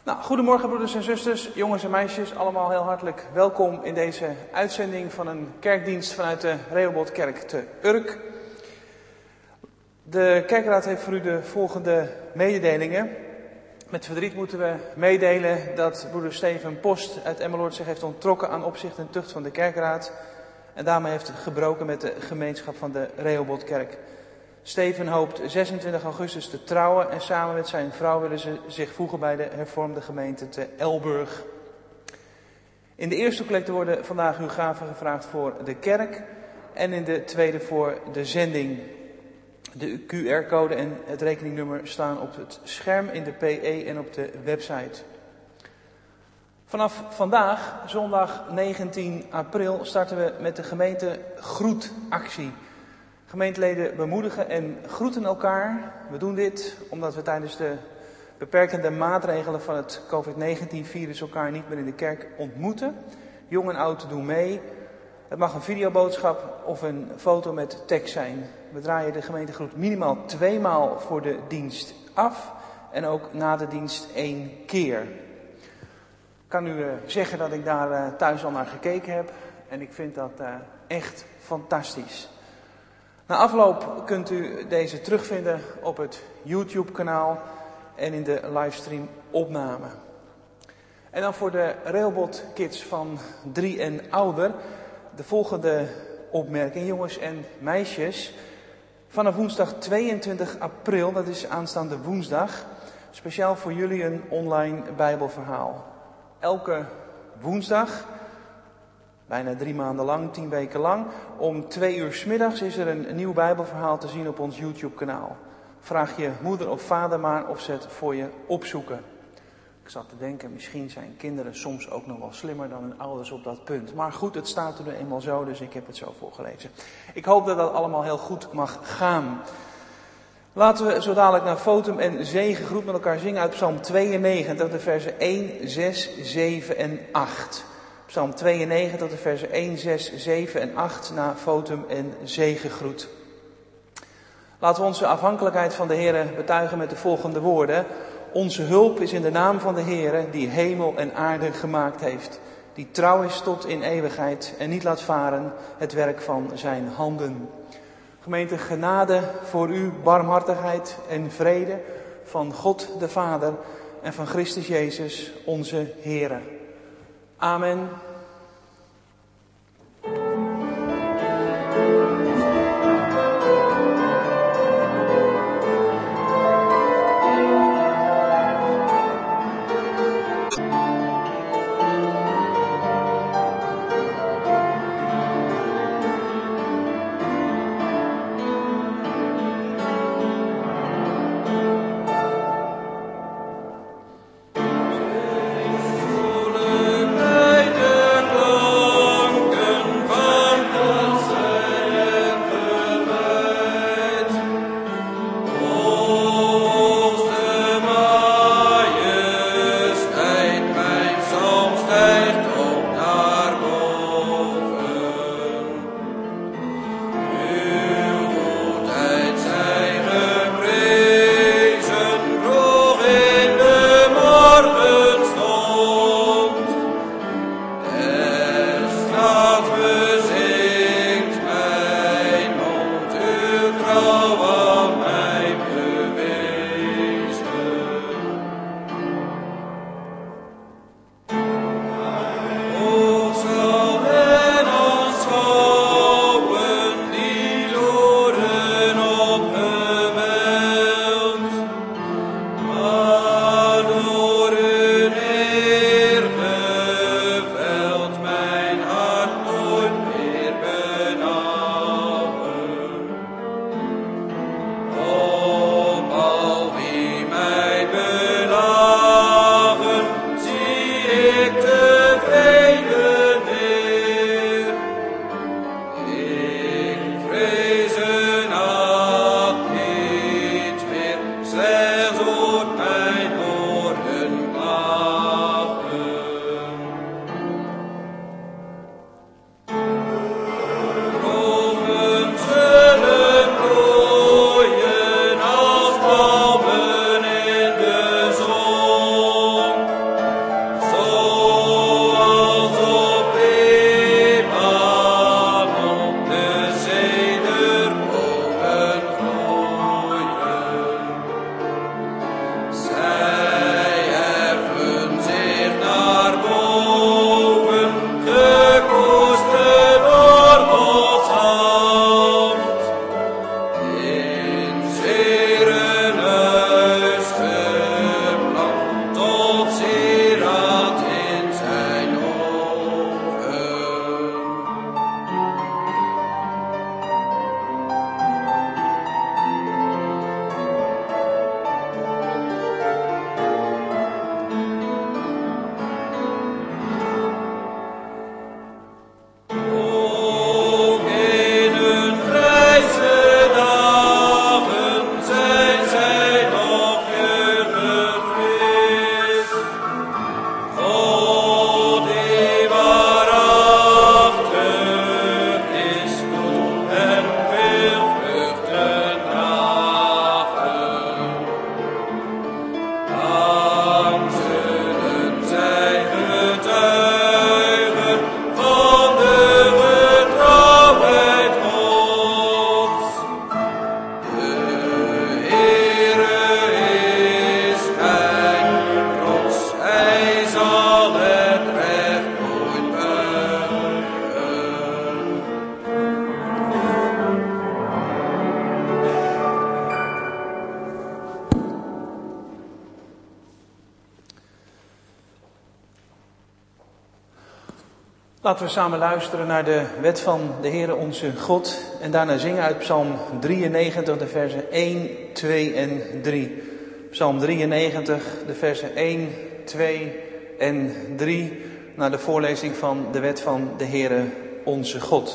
Nou, goedemorgen broeders en zusters, jongens en meisjes, allemaal heel hartelijk welkom in deze uitzending van een kerkdienst vanuit de Rehobothkerk te Urk. De kerkraad heeft voor u de volgende mededelingen. Met verdriet moeten we meedelen dat broeder Steven Post uit Emmeloord zich heeft onttrokken aan opzicht en tucht van de kerkraad. En daarmee heeft gebroken met de gemeenschap van de Rehobothkerk. Steven hoopt 26 augustus te trouwen en samen met zijn vrouw willen ze zich voegen bij de hervormde gemeente te Elburg. In de eerste collecte worden vandaag uw gaven gevraagd voor de kerk en in de tweede voor de zending. De QR-code en het rekeningnummer staan op het scherm in de PE en op de website. Vanaf vandaag, zondag 19 april, starten we met de gemeente Groetactie. Gemeenteleden bemoedigen en groeten elkaar. We doen dit omdat we tijdens de beperkende maatregelen van het COVID-19-virus elkaar niet meer in de kerk ontmoeten. Jong en oud doen mee. Het mag een videoboodschap of een foto met tekst zijn. We draaien de gemeentegroet minimaal 2 maal voor de dienst af en ook na de dienst 1 keer. Ik kan u zeggen dat ik daar thuis al naar gekeken heb en ik vind dat echt fantastisch. Na afloop kunt u deze terugvinden op het YouTube-kanaal en in de livestream opname. En dan voor de Rehoboth Kids van 3 en ouder de volgende opmerking, jongens en meisjes. Vanaf woensdag 22 april, dat is aanstaande woensdag, speciaal voor jullie een online Bijbelverhaal. Elke woensdag, bijna 3 maanden lang, 10 weken lang, om 2 uur 's middags is er een nieuw Bijbelverhaal te zien op ons YouTube-kanaal. Vraag je moeder of vader maar of ze het voor je opzoeken. Ik zat te denken, misschien zijn kinderen soms ook nog wel slimmer dan hun ouders op dat punt. Maar goed, het staat er eenmaal zo, dus ik heb het zo voorgelezen. Ik hoop dat dat allemaal heel goed mag gaan. Laten we zo dadelijk naar Fotum en Zegengroet met elkaar zingen uit Psalm 92, de versen 1, 6, 7 en 8. Psalm 92, de versen 1, 6, 7 en 8 na Fotum en Zegengroet. Laten we onze afhankelijkheid van de Heere betuigen met de volgende woorden. Onze hulp is in de naam van de Heere die hemel en aarde gemaakt heeft. Die trouw is tot in eeuwigheid en niet laat varen het werk van zijn handen. Gemeente, genade voor u, barmhartigheid en vrede van God de Vader en van Christus Jezus onze Heere. Amen. Leiden. Laten we samen luisteren naar de wet van de Heere onze God en daarna zingen uit Psalm 93, de versen 1, 2 en 3. Psalm 93, de versen 1, 2 en 3, naar de voorlezing van de wet van de Heere onze God.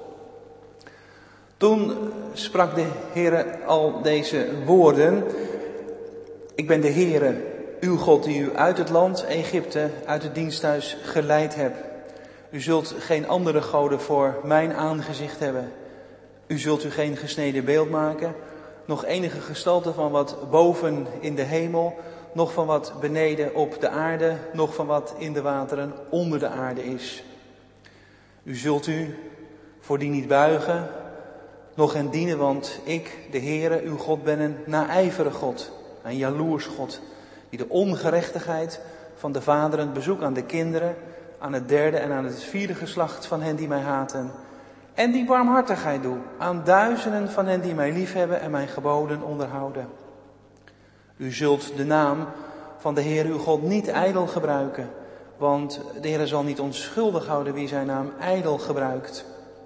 Toen sprak de Heere al deze woorden: Ik ben de Heere, uw God, die u uit het land Egypte, uit het diensthuis geleid hebt. U zult geen andere goden voor mijn aangezicht hebben. U zult u geen gesneden beeld maken, nog enige gestalte van wat boven in de hemel, nog van wat beneden op de aarde, nog van wat in de wateren onder de aarde is. U zult u voor die niet buigen, nog hen dienen, want ik, de Heere, uw God, ben een naijverig God, een jaloers God, die de ongerechtigheid van de vaderen bezoekt aan de kinderen, aan het derde en aan het vierde geslacht van hen die mij haten. En die barmhartigheid doe aan duizenden van hen die mij liefhebben en mijn geboden onderhouden. U zult de naam van de Heer uw God niet ijdel gebruiken, want de Heer zal niet onschuldig houden wie zijn naam ijdel gebruikt.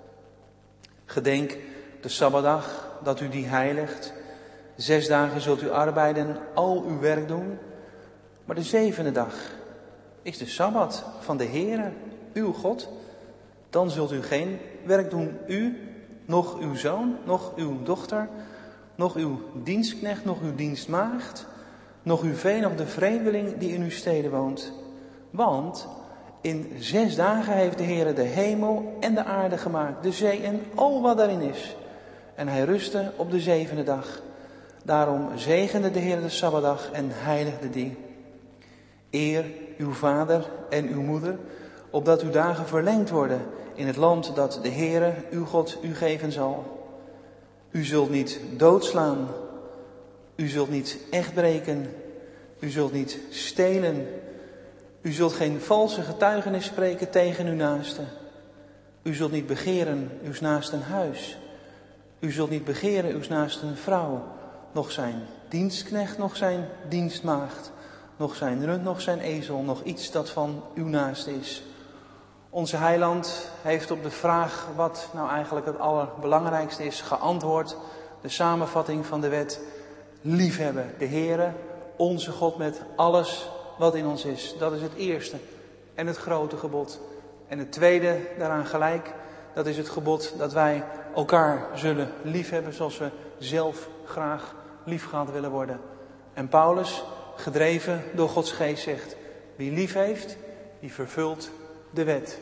Gedenk de Sabbatdag, dat u die heiligt. 6 dagen zult u arbeiden, al uw werk doen, maar de 7e dag is de Sabbat van de Heere, uw God. Dan zult u geen werk doen, u, nog uw zoon, nog uw dochter, nog uw dienstknecht, nog uw dienstmaagd, nog uw vee, nog de vreemdeling die in uw steden woont. Want in 6 dagen heeft de Heere de hemel en de aarde gemaakt, de zee en al wat daarin is. En hij rustte op de 7e dag. Daarom zegende de Heere de Sabbatdag en heiligde die. Eer uw vader en uw moeder, opdat uw dagen verlengd worden in het land dat de Heere, uw God, u geven zal. U zult niet doodslaan, u zult niet echtbreken, u zult niet stelen, u zult geen valse getuigenis spreken tegen uw naaste. U zult niet begeren uws naasten huis, u zult niet begeren uws naasten vrouw, nog zijn dienstknecht, nog zijn dienstmaagd, nog zijn rund, nog zijn ezel, nog iets dat van uw naast is. Onze heiland heeft op de vraag wat nou eigenlijk het allerbelangrijkste is geantwoord. De samenvatting van de wet: liefhebben de Heere, onze God, met alles wat in ons is. Dat is het eerste en het grote gebod. En het tweede daaraan gelijk, dat is het gebod dat wij elkaar zullen liefhebben zoals we zelf graag liefgehad willen worden. En Paulus, gedreven door Gods geest, zegt: wie lief heeft, die vervult de wet.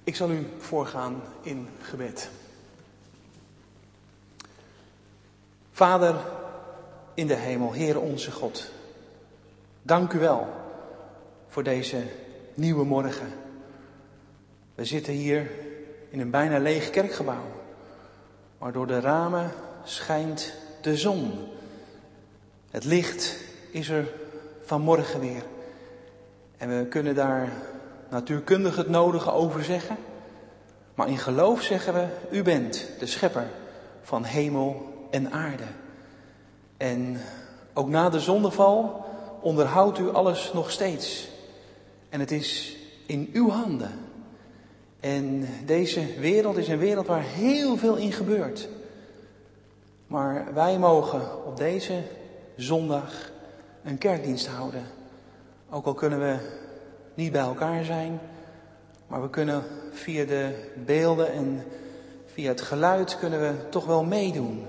Ik zal u voorgaan in gebed. Vader in de hemel, Heere onze God, dank u wel voor deze nieuwe morgen. We zitten hier in een bijna leeg kerkgebouw, maar door de ramen schijnt de zon. Het licht is er vanmorgen weer. En we kunnen daar natuurkundig het nodige over zeggen. Maar in geloof zeggen we, u bent de schepper van hemel en aarde. En ook na de zondeval onderhoudt u alles nog steeds. En het is in uw handen. En deze wereld is een wereld waar heel veel in gebeurt. Maar wij mogen op deze zondag een kerkdienst houden. Ook al kunnen we niet bij elkaar zijn, maar we kunnen via de beelden en via het geluid kunnen we toch wel meedoen.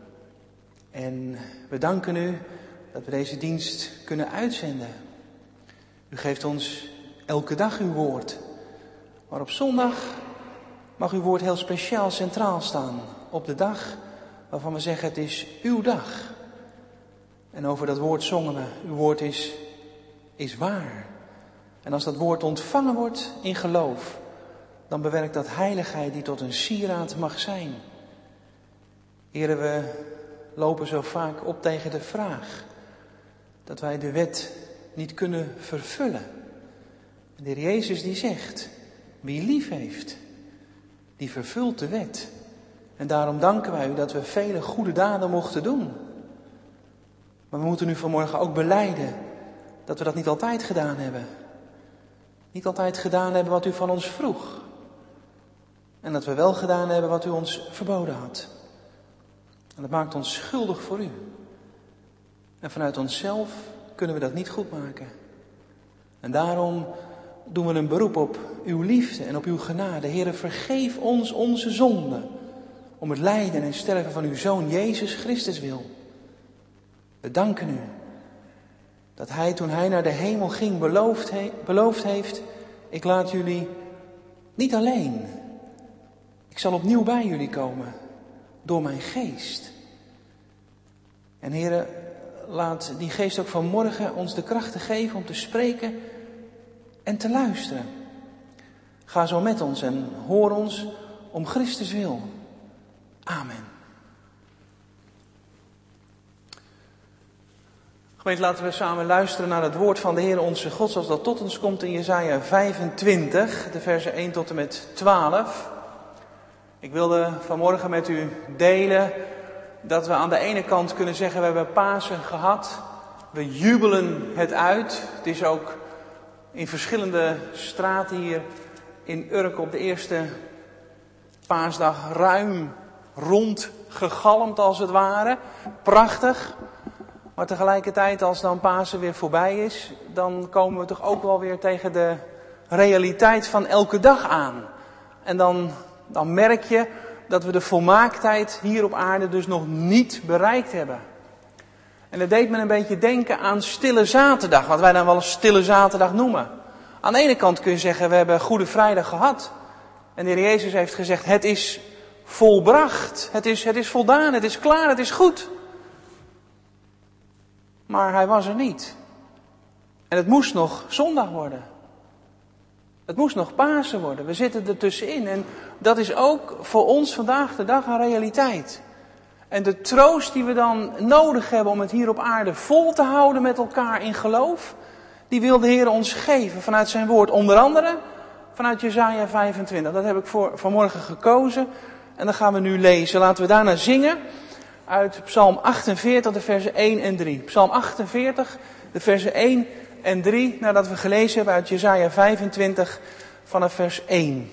En we danken u dat we deze dienst kunnen uitzenden. U geeft ons elke dag uw woord. Maar op zondag mag uw woord heel speciaal centraal staan. Op de dag waarvan we zeggen het is uw dag. En over dat woord zongen we. Uw woord is waar. En als dat woord ontvangen wordt in geloof, dan bewerkt dat heiligheid die tot een sieraad mag zijn. Heren, we lopen zo vaak op tegen de vraag dat wij de wet niet kunnen vervullen. En de Heer Jezus die zegt, wie lief heeft, die vervult de wet. En daarom danken wij u dat we vele goede daden mochten doen. Maar we moeten nu vanmorgen ook belijden dat we dat niet altijd gedaan hebben. Niet altijd gedaan hebben wat u van ons vroeg. En dat we wel gedaan hebben wat u ons verboden had. En dat maakt ons schuldig voor u. En vanuit onszelf kunnen we dat niet goed maken. En daarom doen we een beroep op uw liefde en op uw genade. Heere, vergeef ons onze zonden. Om het lijden en sterven van uw Zoon Jezus Christus wil. We danken u. Dat hij toen hij naar de hemel ging beloofd heeft. Ik laat jullie niet alleen. Ik zal opnieuw bij jullie komen. Door mijn geest. En Heere, laat die geest ook vanmorgen ons de krachten geven om te spreken en te luisteren. Ga zo met ons en hoor ons om Christus wil. Amen. Gemeente, laten we samen luisteren naar het woord van de Heer onze God, zoals dat tot ons komt in Jesaja 25, de versen 1 tot en met 12. Ik wilde vanmorgen met u delen dat we aan de ene kant kunnen zeggen, we hebben Pasen gehad. We jubelen het uit. Het is ook in verschillende straten hier in Urk op de eerste paasdag ruim rondgegalmd als het ware. Prachtig. Maar tegelijkertijd als dan Pasen weer voorbij is, dan komen we toch ook wel weer tegen de realiteit van elke dag aan. En dan merk je dat we de volmaaktheid hier op aarde dus nog niet bereikt hebben. En dat deed me een beetje denken aan Stille Zaterdag, wat wij dan wel een Stille Zaterdag noemen. Aan de ene kant kun je zeggen, we hebben Goede Vrijdag gehad. En de Heer Jezus heeft gezegd, het is volbracht. Het is voldaan, het is klaar, het is goed. Maar hij was er niet. En het moest nog zondag worden. Het moest nog Pasen worden. We zitten er tussenin. En dat is ook voor ons vandaag de dag een realiteit. En de troost die we dan nodig hebben om het hier op aarde vol te houden met elkaar in geloof, die wil de Heer ons geven vanuit zijn woord. Onder andere vanuit Jesaja 25. Dat heb ik voor vanmorgen gekozen. En dan gaan we nu lezen. Laten we daarna zingen uit Psalm 48, de versen 1 en 3. Psalm 48, de versen 1 en 3, nadat we gelezen hebben uit Jesaja 25 vanaf vers 1.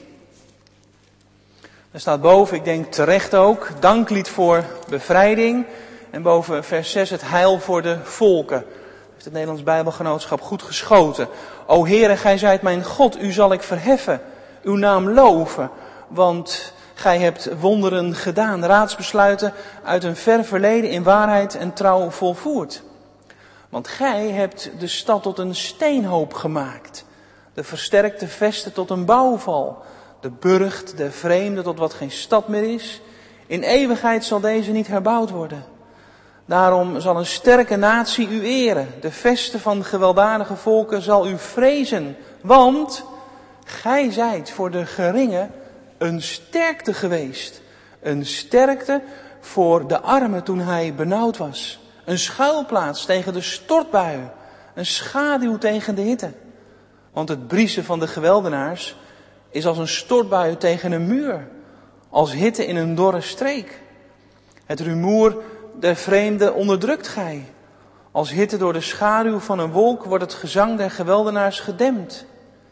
Er staat boven, ik denk terecht ook, danklied voor bevrijding. En boven vers 6 het heil voor de volken. Heeft het Nederlands Bijbelgenootschap goed geschoten. O Heere, gij zijt mijn God, u zal ik verheffen, uw naam loven. Want gij hebt wonderen gedaan, raadsbesluiten uit een ver verleden in waarheid en trouw volvoerd. Want gij hebt de stad tot een steenhoop gemaakt, de versterkte vesten tot een bouwval, de burcht, de vreemde, tot wat geen stad meer is. In eeuwigheid zal deze niet herbouwd worden. Daarom zal een sterke natie u eren. De veste van gewelddadige volken zal u vrezen. Want gij zijt voor de geringe een sterkte geweest. Een sterkte voor de arme toen hij benauwd was. Een schuilplaats tegen de stortbuien. Een schaduw tegen de hitte. Want het briezen van de geweldenaars is als een stortbui tegen een muur. Als hitte in een dorre streek. Het rumoer der vreemde onderdrukt gij. Als hitte door de schaduw van een wolk wordt het gezang der geweldenaars gedempt.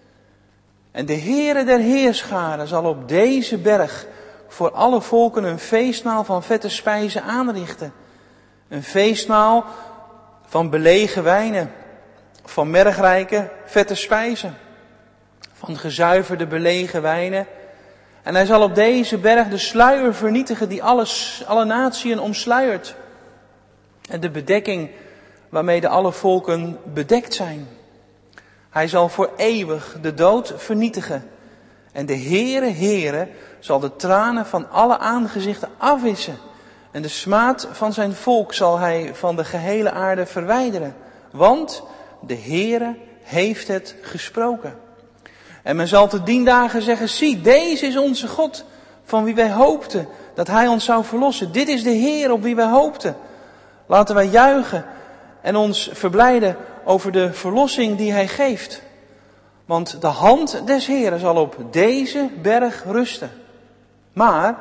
En de Heere der Heerscharen zal op deze berg voor alle volken een feestmaal van vette spijzen aanrichten. Een feestmaal van belegen wijnen, van mergrijke vette spijzen, van gezuiverde belegen wijnen. En hij zal op deze berg de sluier vernietigen die alle natieën omsluiert. En de bedekking waarmee alle volken bedekt zijn. Hij zal voor eeuwig de dood vernietigen. En de Heere zal de tranen van alle aangezichten afwissen. En de smaad van zijn volk zal hij van de gehele aarde verwijderen. Want de Heere heeft het gesproken. En men zal te dien dagen zeggen, zie, deze is onze God, van wie wij hoopten dat hij ons zou verlossen. Dit is de Heer op wie wij hoopten. Laten wij juichen en ons verblijden over de verlossing die hij geeft. Want de hand des Heeren zal op deze berg rusten. Maar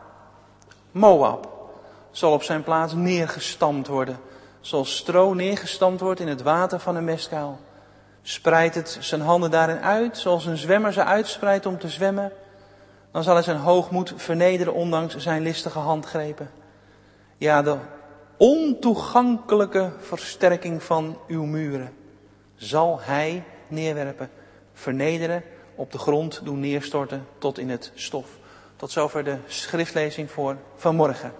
Moab zal op zijn plaats neergestampt worden. Zoals stro neergestampt wordt in het water van een mestkuil. Spreidt het zijn handen daarin uit, zoals een zwemmer ze uitspreidt om te zwemmen. Dan zal hij zijn hoogmoed vernederen ondanks zijn listige handgrepen. Ja, de ontoegankelijke versterking van uw muren zal hij neerwerpen, vernederen, op de grond doen neerstorten tot in het stof. Tot zover de schriftlezing voor vanmorgen.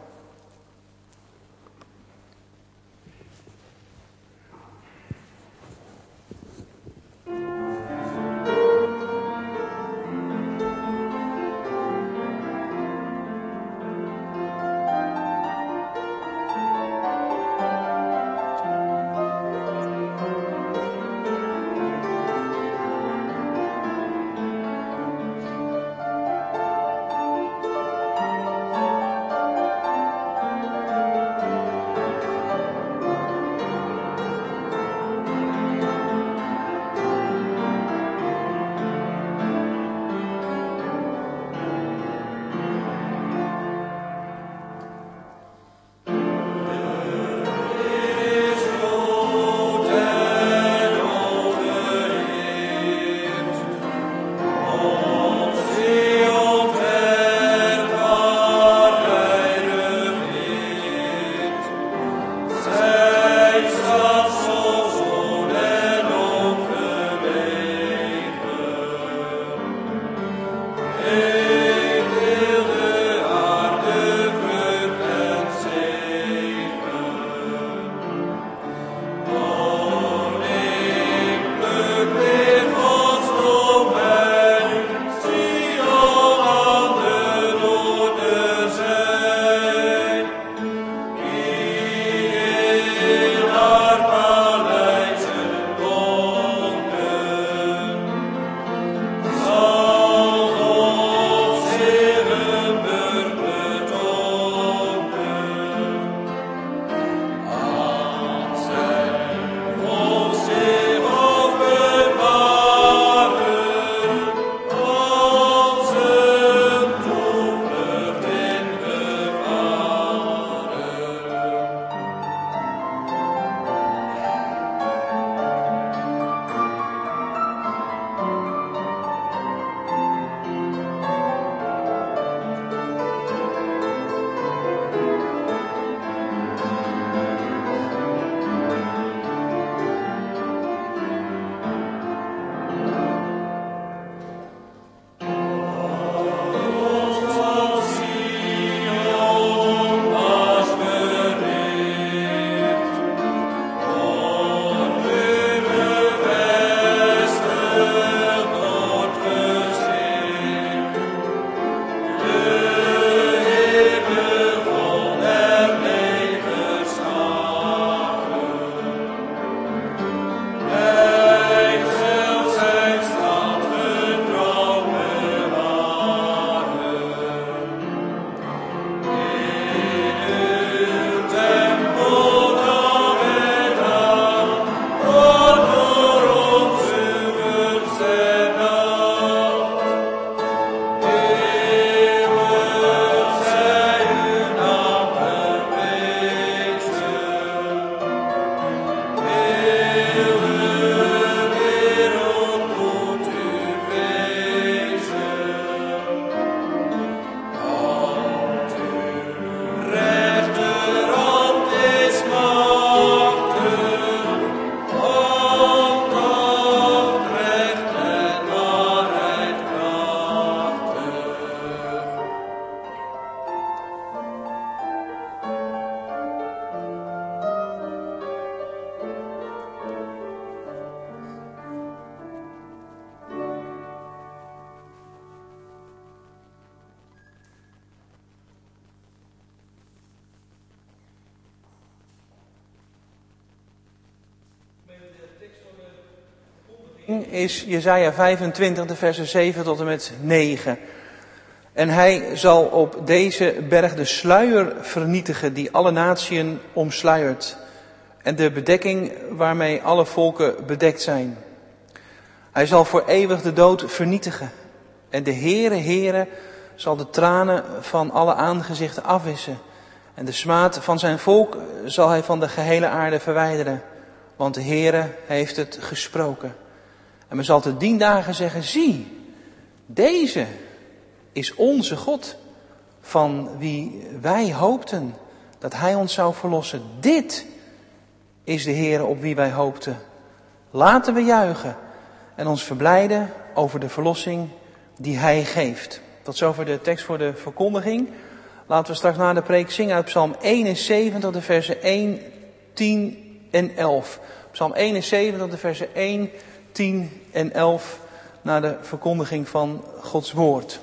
is Jesaja 25, de versen 7 tot en met 9. En hij zal op deze berg de sluier vernietigen die alle natieën omsluiert. En de bedekking waarmee alle volken bedekt zijn. Hij zal voor eeuwig de dood vernietigen. En de Heere zal de tranen van alle aangezichten afwissen. En de smaad van zijn volk zal hij van de gehele aarde verwijderen. Want de Heere heeft het gesproken. En men zal te dien dagen zeggen, zie, deze is onze God, van wie wij hoopten dat hij ons zou verlossen. Dit is de Heere op wie wij hoopten. Laten we juichen en ons verblijden over de verlossing die hij geeft. Tot zover de tekst voor de verkondiging. Laten we straks na de preek zingen uit Psalm 71, de versen 1, 10 en 11. Psalm 71, de versen 1, 10 en 11, naar de verkondiging van Gods woord.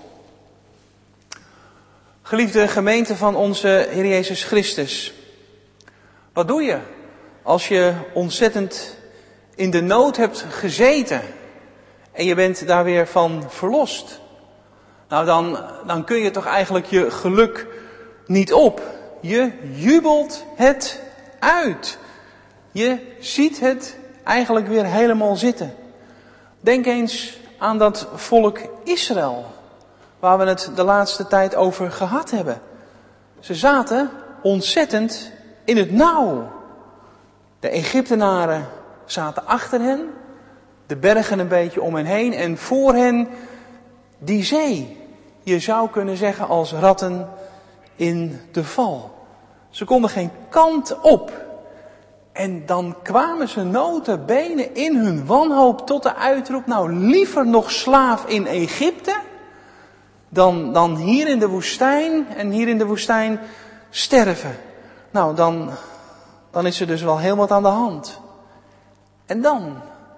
Geliefde gemeente van onze Heer Jezus Christus. Wat doe je als je ontzettend in de nood hebt gezeten en je bent daar weer van verlost? Nou, dan kun je toch eigenlijk je geluk niet op. Je jubelt het uit. Je ziet het eigenlijk weer helemaal zitten. Denk eens aan dat volk Israël, waar we het de laatste tijd over gehad hebben. Ze zaten ontzettend in het nauw. De Egyptenaren zaten achter hen, de bergen een beetje om hen heen en voor hen die zee. Je zou kunnen zeggen als ratten in de val. Ze konden geen kant op. En dan kwamen ze nota bene in hun wanhoop tot de uitroep, nou liever nog slaaf in Egypte dan hier in de woestijn en hier in de woestijn sterven. Nou, dan is er dus wel heel wat aan de hand. En dan,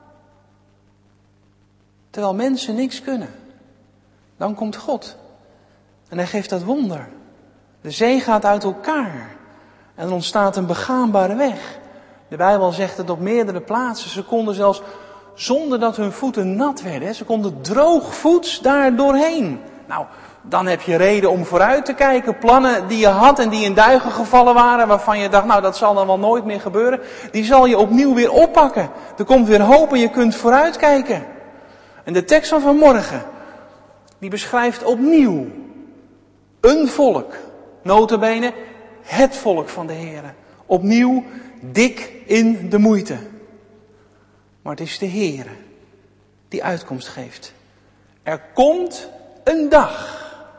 terwijl mensen niks kunnen, dan komt God. En hij geeft dat wonder. De zee gaat uit elkaar. En er ontstaat een begaanbare weg. De Bijbel zegt het op meerdere plaatsen. Ze konden zelfs, zonder dat hun voeten nat werden, ze konden droogvoets daar doorheen. Nou, dan heb je reden om vooruit te kijken. Plannen die je had en die in duigen gevallen waren, waarvan je dacht, nou dat zal dan wel nooit meer gebeuren. Die zal je opnieuw weer oppakken. Er komt weer hoop en je kunt vooruit kijken. En de tekst van vanmorgen, die beschrijft opnieuw een volk. Nota bene, het volk van de Heere. Opnieuw dik in de moeite. Maar het is de Heere die uitkomst geeft. Er komt een dag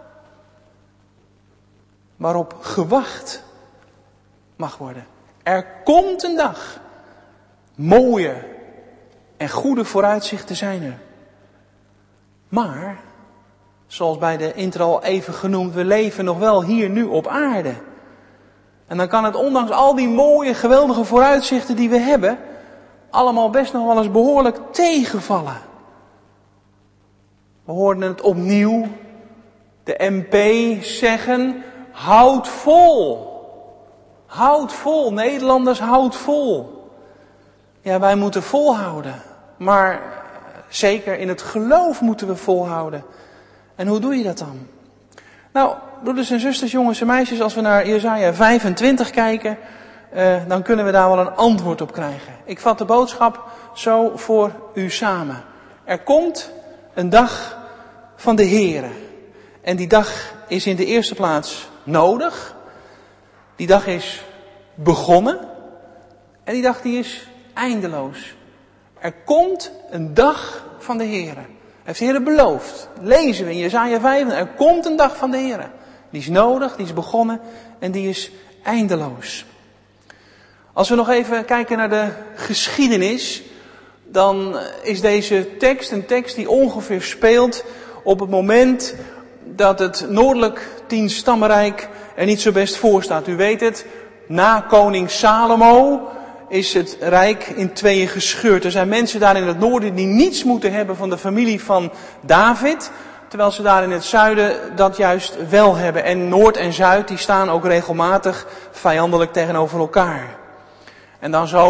waarop gewacht mag worden. Er komt een dag. Mooie en goede vooruitzichten zijn er. Maar, zoals bij de intro al even genoemd, we leven nog wel hier nu op aarde. En dan kan het ondanks al die mooie, geweldige vooruitzichten die we hebben, allemaal best nog wel eens behoorlijk tegenvallen. We hoorden het opnieuw, de MP zeggen, houd vol. Houd vol, Nederlanders, houd vol. Ja, wij moeten volhouden. Maar zeker in het geloof moeten we volhouden. En hoe doe je dat dan? Nou, broeders en zusters, jongens en meisjes, als we naar Jesaja 25 kijken, dan kunnen we daar wel een antwoord op krijgen. Ik vat de boodschap zo voor u samen. Er komt een dag van de Heere. En die dag is in de eerste plaats nodig. Die dag is begonnen. En die dag die is eindeloos. Er komt een dag van de Heere. Heeft de Heere beloofd. Lezen we in Jesaja 5. Er komt een dag van de Heere. Die is nodig, die is begonnen en die is eindeloos. Als we nog even kijken naar de geschiedenis, dan is deze tekst een tekst die ongeveer speelt op het moment dat het noordelijk 10-stammenrijk er niet zo best voor staat. U weet het, na koning Salomo is het rijk in tweeën gescheurd. Er zijn mensen daar in het noorden die niets moeten hebben van de familie van David, terwijl ze daar in het zuiden dat juist wel hebben. En Noord en Zuid die staan ook regelmatig vijandelijk tegenover elkaar. En dan zo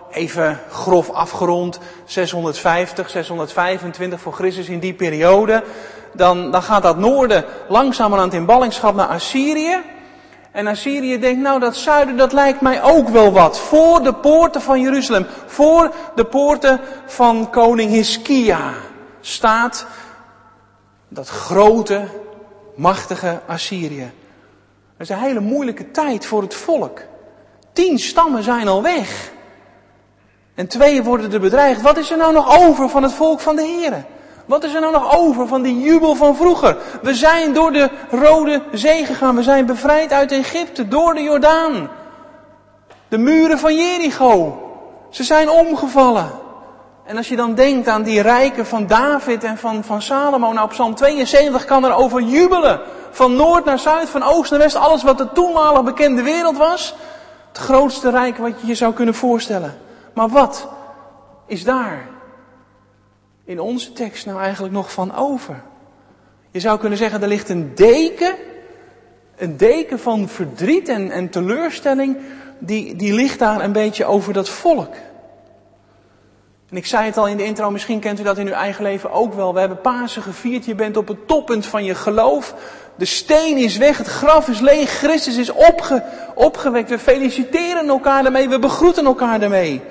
even grof afgerond, 650, 625 voor Christus in die periode. Dan gaat dat noorden langzamerhand in ballingschap naar Assyrië. En Assyrië denkt, nou dat zuiden, dat lijkt mij ook wel wat. Voor de poorten van Jeruzalem, voor de poorten van koning Hiskia staat dat grote, machtige Assyrië. Dat is een hele moeilijke tijd voor het volk. 10 stammen zijn al weg. En 2 worden er bedreigd. Wat is er nou nog over van het volk van de Here? Wat is er nou nog over van die jubel van vroeger? We zijn door de Rode Zee gegaan. We zijn bevrijd uit Egypte, door de Jordaan. De muren van Jericho. Ze zijn omgevallen. En als je dan denkt aan die rijken van David en van Salomo. Nou, op Psalm 72 kan er over jubelen. Van noord naar zuid, van oost naar west. Alles wat de toenmalig bekende wereld was. Het grootste rijk wat je je zou kunnen voorstellen. Maar wat is daar in onze tekst nou eigenlijk nog van over? Je zou kunnen zeggen, er ligt een deken van verdriet en teleurstelling, die ligt daar een beetje over dat volk. En ik zei het al in de intro, misschien kent u dat in uw eigen leven ook wel. We hebben Pasen gevierd, je bent op het toppunt van je geloof. De steen is weg, het graf is leeg, Christus is opgewekt. We feliciteren elkaar daarmee, we begroeten elkaar daarmee.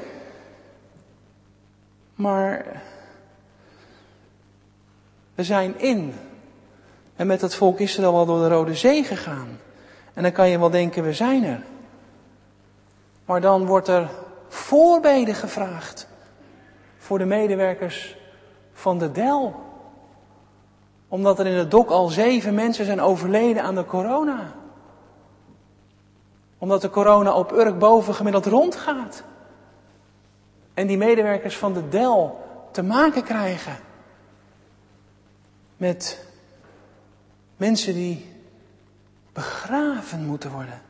Maar we zijn in en met het volk Israël al door de Rode Zee gegaan. En dan kan je wel denken, we zijn er. Maar dan wordt er voorbeden gevraagd voor de medewerkers van de Del. Omdat er in het dok al 7 mensen zijn overleden aan de corona. Omdat de corona op Urk boven gemiddeld rondgaat. En die medewerkers van de Del te maken krijgen met mensen die begraven moeten worden.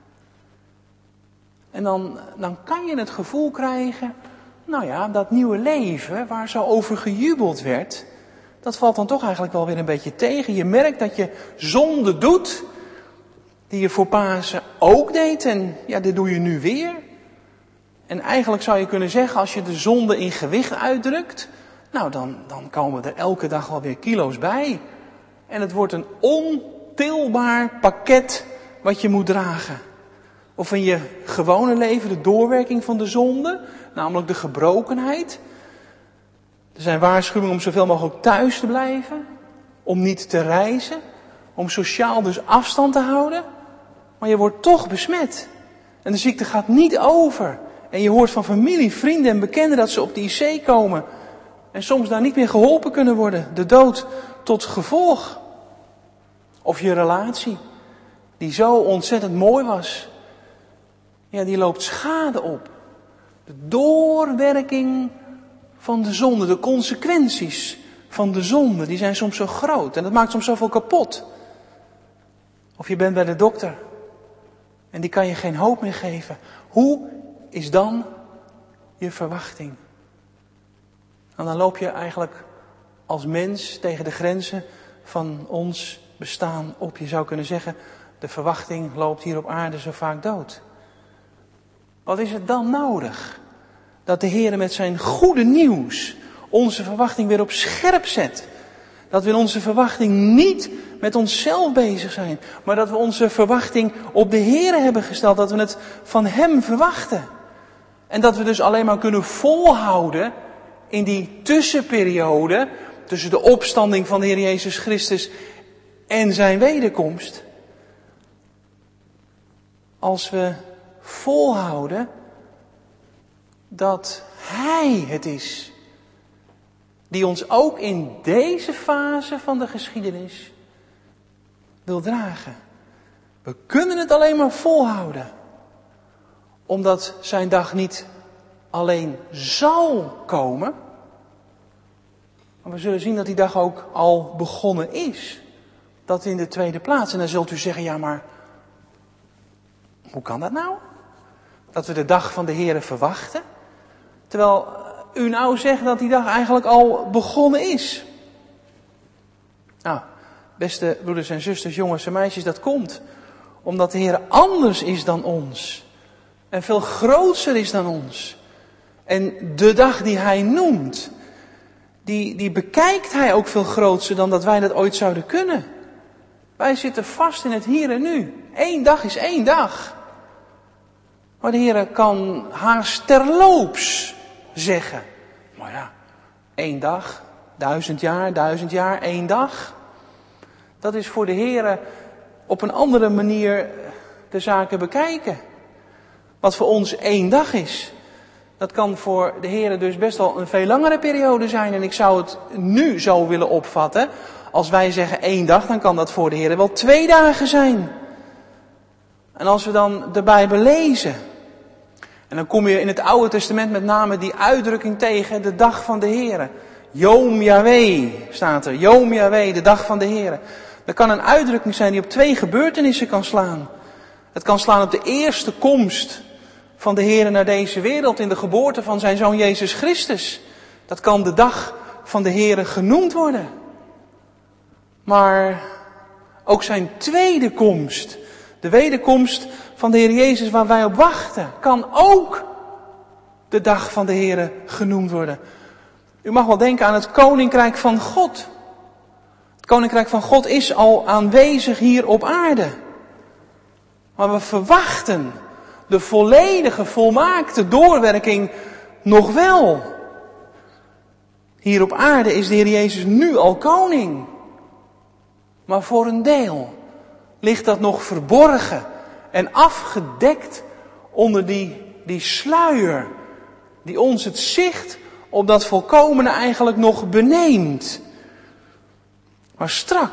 En dan kan je het gevoel krijgen, nou ja, dat nieuwe leven waar zo over gejubeld werd, dat valt dan toch eigenlijk wel weer een beetje tegen. Je merkt dat je zonde doet, die je voor Pasen ook deed en ja, dit doe je nu weer. En eigenlijk zou je kunnen zeggen, als je de zonde in gewicht uitdrukt, nou dan komen er elke dag wel weer kilo's bij. En het wordt een ontilbaar pakket wat je moet dragen. Of in je gewone leven de doorwerking van de zonde, namelijk de gebrokenheid. Er zijn waarschuwingen om zoveel mogelijk thuis te blijven, om niet te reizen, om sociaal dus afstand te houden. Maar je wordt toch besmet. En de ziekte gaat niet over. En je hoort van familie, vrienden en bekenden dat ze op de IC komen. En soms daar niet meer geholpen kunnen worden. De dood tot gevolg. Of je relatie, die zo ontzettend mooi was. Ja, die loopt schade op. De doorwerking van de zonde, de consequenties van de zonde, die zijn soms zo groot. En dat maakt soms zoveel kapot. Of je bent bij de dokter. En die kan je geen hoop meer geven. Hoe is dan je verwachting? En dan loop je eigenlijk als mens tegen de grenzen van ons bestaan op. Je zou kunnen zeggen, de verwachting loopt hier op aarde zo vaak dood. Wat is het dan nodig? Dat de Heer met zijn goede nieuws onze verwachting weer op scherp zet. Dat we in onze verwachting niet met onszelf bezig zijn. Maar dat we onze verwachting op de Heer hebben gesteld. Dat we het van Hem verwachten. En dat we dus alleen maar kunnen volhouden in die tussenperiode tussen de opstanding van de Heer Jezus Christus en zijn wederkomst. Als we volhouden dat Hij het is die ons ook in deze fase van de geschiedenis wil dragen. We kunnen het alleen maar volhouden, omdat zijn dag niet alleen zal komen, maar we zullen zien dat die dag ook al begonnen is. Dat in de tweede plaats. En dan zult u zeggen, ja maar, hoe kan dat nou? Dat we de dag van de Heere verwachten, terwijl u nou zegt dat die dag eigenlijk al begonnen is. Nou, beste broeders en zusters, jongens en meisjes, dat komt omdat de Heer anders is dan ons. En veel grootser is dan ons. En de dag die hij noemt, die bekijkt hij ook veel groter dan dat wij dat ooit zouden kunnen. Wij zitten vast in het hier en nu. 1 dag is 1 dag. Maar de Heer kan haast terloops zeggen. Maar ja, 1 dag, 1000 jaar, 1 dag. Dat is voor de Heer op een andere manier de zaken bekijken. Wat voor ons 1 dag is, dat kan voor de Heer dus best wel een veel langere periode zijn. En ik zou het nu zo willen opvatten. Als wij zeggen 1 dag, dan kan dat voor de Heer wel 2 dagen zijn. En als we dan de Bijbel lezen, en dan kom je in het Oude Testament met name die uitdrukking tegen, de dag van de Heer. Yom Yahweh staat er. Yom Yahweh, de dag van de Heer. Dat kan een uitdrukking zijn die op 2 gebeurtenissen kan slaan. Het kan slaan op de eerste komst van de Heer naar deze wereld in de geboorte van zijn Zoon Jezus Christus. Dat kan de dag van de Heer genoemd worden. Maar ook zijn tweede komst, de wederkomst van de Heer Jezus waar wij op wachten, kan ook de dag van de Heer genoemd worden. U mag wel denken aan het Koninkrijk van God. Het Koninkrijk van God is al aanwezig hier op aarde. Maar we verwachten de volledige, volmaakte doorwerking nog wel. Hier op aarde is de Heer Jezus nu al koning. Maar voor een deel ligt dat nog verborgen en afgedekt onder die sluier die ons het zicht op dat volkomene eigenlijk nog beneemt. Maar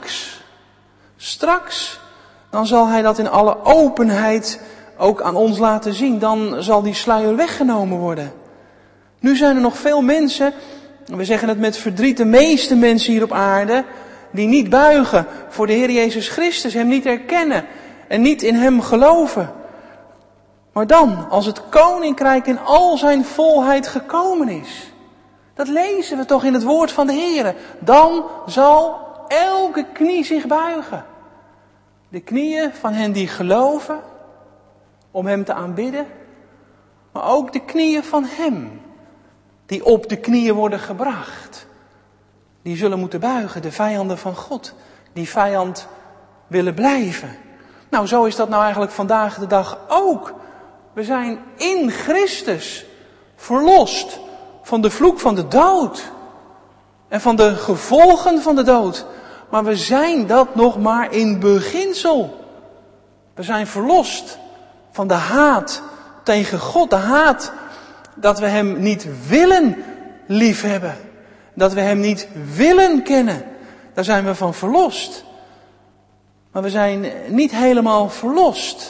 straks, dan zal hij dat in alle openheid ook aan ons laten zien. Dan zal die sluier weggenomen worden. Nu zijn er nog veel mensen, we zeggen het met verdriet, de meeste mensen hier op aarde, die niet buigen voor de Heer Jezus Christus, hem niet herkennen en niet in hem geloven. Maar dan, als het Koninkrijk in al zijn volheid gekomen is, dat lezen we toch in het woord van de Heer, dan zal elke knie zich buigen. De knieën van hen die geloven om hem te aanbidden, maar ook de knieën van hem die op de knieën worden gebracht. Die zullen moeten buigen, de vijanden van God, die vijand willen blijven. Nou, zo is dat nou eigenlijk vandaag de dag ook. We zijn in Christus verlost van de vloek van de dood en van de gevolgen van de dood. Maar we zijn dat nog maar in beginsel. We zijn verlost van de haat tegen God, de haat dat we hem niet willen liefhebben. Dat we hem niet willen kennen. Daar zijn we van verlost. Maar we zijn niet helemaal verlost.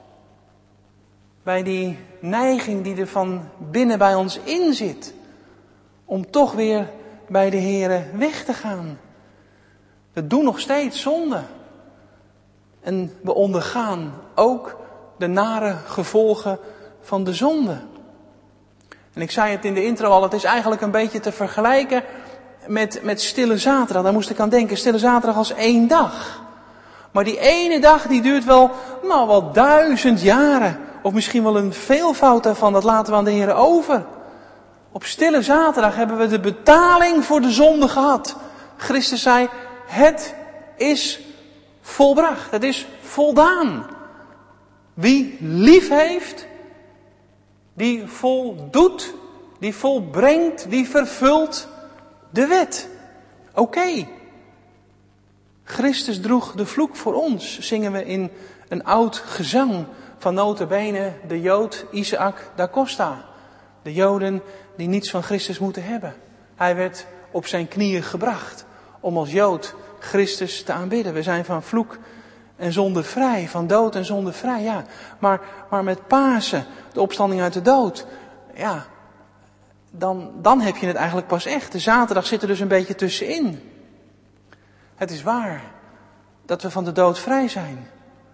Bij die neiging die er van binnen bij ons in zit. Om toch weer bij de Heere weg te gaan. We doen nog steeds zonde. En we ondergaan ook de nare gevolgen van de zonde. En ik zei het in de intro al, het is eigenlijk een beetje te vergelijken met Stille Zaterdag. Daar moest ik aan denken, Stille Zaterdag als 1 dag. Maar die ene dag die duurt wel 1000 jaren. Of misschien wel een veelvoud daarvan, dat laten we aan de Heer over. Op Stille Zaterdag hebben we de betaling voor de zonde gehad. Christus zei, het is volbracht, het is voldaan. Wie lief heeft, die voldoet, die volbrengt, die vervult de wet. Oké. Christus droeg de vloek voor ons, zingen we in een oud gezang van nota bene de Jood Isaac da Costa. De Joden die niets van Christus moeten hebben. Hij werd op zijn knieën gebracht om als Jood Christus te aanbidden. We zijn van vloek en zonde vrij, van dood en zonde vrij, ja. Maar met Pasen, de opstanding uit de dood, ja, dan heb je het eigenlijk pas echt. De zaterdag zit er dus een beetje tussenin. Het is waar dat we van de dood vrij zijn.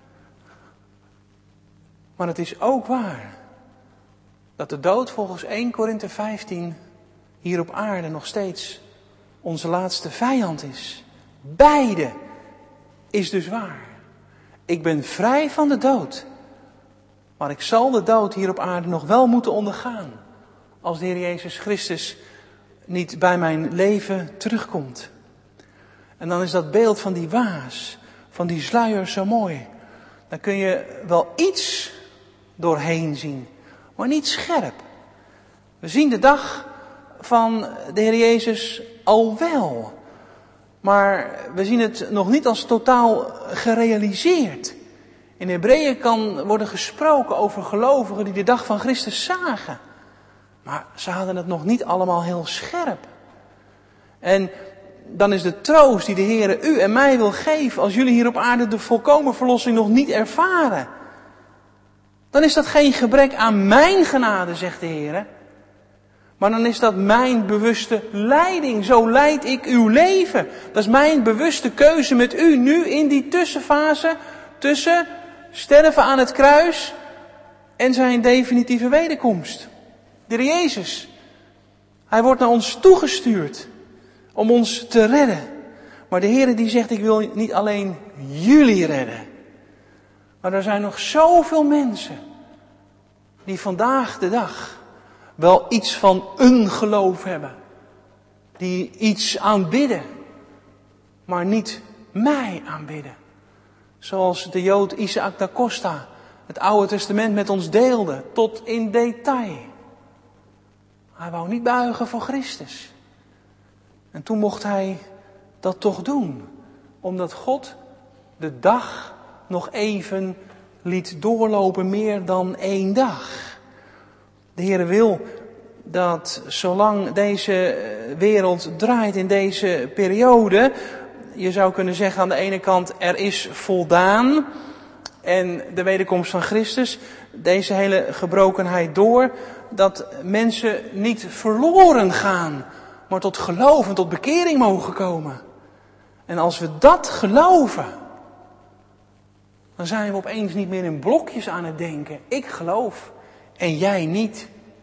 Maar het is ook waar dat de dood volgens 1 Korinthe 15 hier op aarde nog steeds onze laatste vijand is. Beide is dus waar. Ik ben vrij van de dood, maar ik zal de dood hier op aarde nog wel moeten ondergaan. als de Heer Jezus Christus niet bij mijn leven terugkomt. En dan is dat beeld van die waas, van die sluier zo mooi. Dan kun je wel iets doorheen zien, maar niet scherp. We zien de dag van de Heer Jezus al wel. Maar we zien het nog niet als totaal gerealiseerd. In Hebreeën kan worden gesproken over gelovigen die de dag van Christus zagen. Maar ze hadden het nog niet allemaal heel scherp. En dan is de troost die de Heer u en mij wil geven als jullie hier op aarde de volkomen verlossing nog niet ervaren. Dan is dat geen gebrek aan mijn genade, zegt de Heer. Maar dan is dat mijn bewuste leiding. Zo leid ik uw leven. Dat is mijn bewuste keuze met u nu in die tussenfase tussen sterven aan het kruis en zijn definitieve wederkomst. De Heer Jezus, Hij wordt naar ons toegestuurd om ons te redden. Maar de Heer die zegt, ik wil niet alleen jullie redden. Maar er zijn nog zoveel mensen die vandaag de dag wel iets van een geloof hebben. Die iets aanbidden, maar niet mij aanbidden. Zoals de Jood Isaac da Costa het Oude Testament met ons deelde, tot in detail. Hij wou niet buigen voor Christus. En toen mocht hij dat toch doen, omdat God de dag nog even liet doorlopen, meer dan 1 dag. De Heer wil dat zolang deze wereld draait in deze periode, je zou kunnen zeggen aan de ene kant er is voldaan en de wederkomst van Christus, deze hele gebrokenheid door, dat mensen niet verloren gaan, maar tot geloof en tot bekering mogen komen. En als we dat geloven, dan zijn we opeens niet meer in blokjes aan het denken. Ik geloof en jij niet.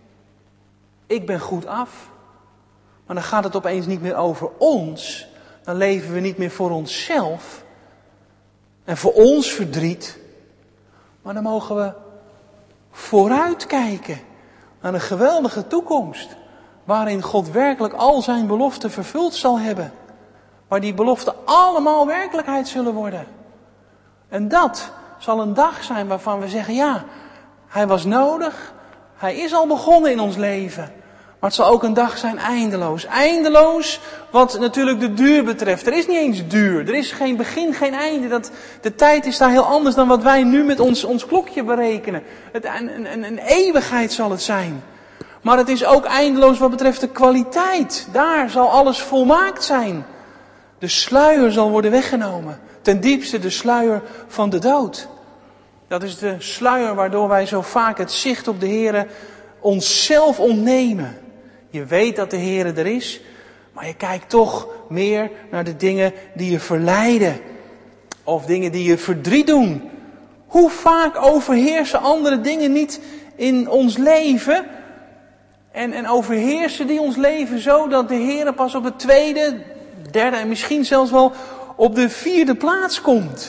Ik ben goed af. Maar dan gaat het opeens niet meer over ons. Dan leven we niet meer voor onszelf. En voor ons verdriet. Maar dan mogen we vooruitkijken naar een geweldige toekomst. Waarin God werkelijk al zijn beloften vervuld zal hebben. Waar die beloften allemaal werkelijkheid zullen worden. En dat zal een dag zijn waarvan we zeggen, ja, hij was nodig. Hij is al begonnen in ons leven. Maar het zal ook een dag zijn eindeloos. Eindeloos wat natuurlijk de duur betreft. Er is niet eens duur. Er is geen begin, geen einde. De tijd is daar heel anders dan wat wij nu met ons klokje berekenen. Een eeuwigheid zal het zijn. Maar het is ook eindeloos wat betreft de kwaliteit. Daar zal alles volmaakt zijn. De sluier zal worden weggenomen. Ten diepste de sluier van de dood. Dat is de sluier waardoor wij zo vaak het zicht op de Heere onszelf ontnemen. Je weet dat de Heere er is, maar je kijkt toch meer naar de dingen die je verleiden. Of dingen die je verdriet doen. Hoe vaak overheersen andere dingen niet in ons leven? En overheersen die ons leven zo dat de Heere pas op de 2e, 3e en misschien zelfs wel op de 4e plaats komt.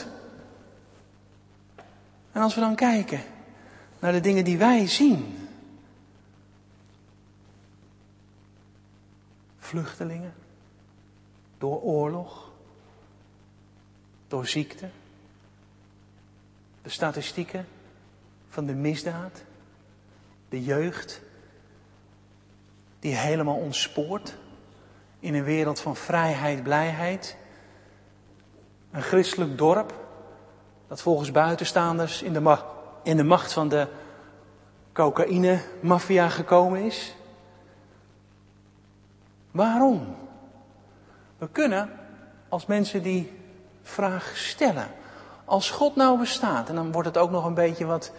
En als we dan kijken naar de dingen die wij zien. Vluchtelingen. Door oorlog. Door ziekte. De statistieken van de misdaad. De jeugd. Die helemaal ontspoort. In een wereld van vrijheid, blijheid. Een christelijk dorp. Dat volgens buitenstaanders in de macht van de cocaïne-maffia gekomen is. Waarom? We kunnen als mensen die vraag stellen. Als God nou bestaat, en dan wordt het ook nog een beetje wat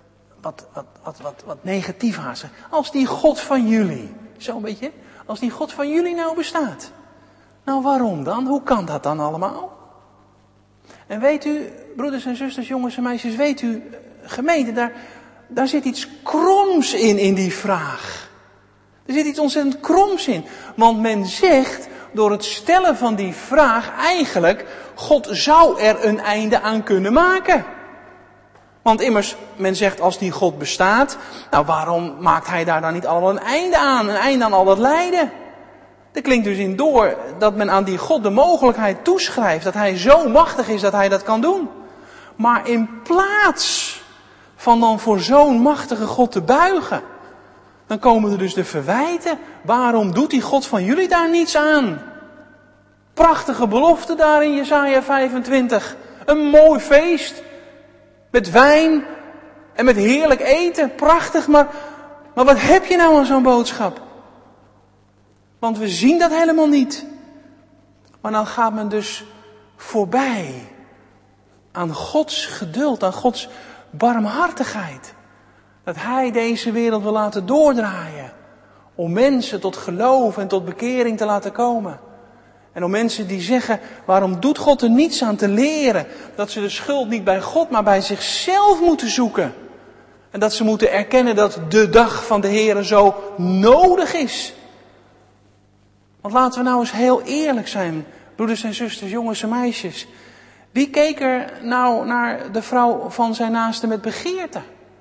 negatief haast. Als die God van jullie, zo'n beetje, als die God van jullie nou bestaat. Nou waarom dan? Hoe kan dat dan allemaal? En weet u, broeders en zusters, jongens en meisjes, weet u, gemeente, daar zit iets kroms in die vraag. Er zit iets ontzettend kroms in. Want men zegt, door het stellen van die vraag eigenlijk, God zou er een einde aan kunnen maken. Want immers, men zegt als die God bestaat, nou waarom maakt hij daar dan niet allemaal een einde aan al dat lijden? Er klinkt dus in door dat men aan die God de mogelijkheid toeschrijft dat hij zo machtig is dat hij dat kan doen. Maar in plaats van dan voor zo'n machtige God te buigen, dan komen er dus de verwijten. Waarom doet die God van jullie daar niets aan? Prachtige belofte daar in Jesaja 25. Een mooi feest. Met wijn en met heerlijk eten. Prachtig, maar wat heb je nou aan zo'n boodschap? Want we zien dat helemaal niet. Maar dan gaat men dus voorbij aan Gods geduld, aan Gods barmhartigheid. Dat hij deze wereld wil laten doordraaien. Om mensen tot geloof en tot bekering te laten komen. En om mensen die zeggen, waarom doet God er niets aan, te leren dat ze de schuld niet bij God, maar bij zichzelf moeten zoeken. En dat ze moeten erkennen dat de dag van de Heere zo nodig is. Want laten we nou eens heel eerlijk zijn, broeders en zusters, jongens en meisjes. Wie keek er nou naar de vrouw van zijn naaste met begeerte?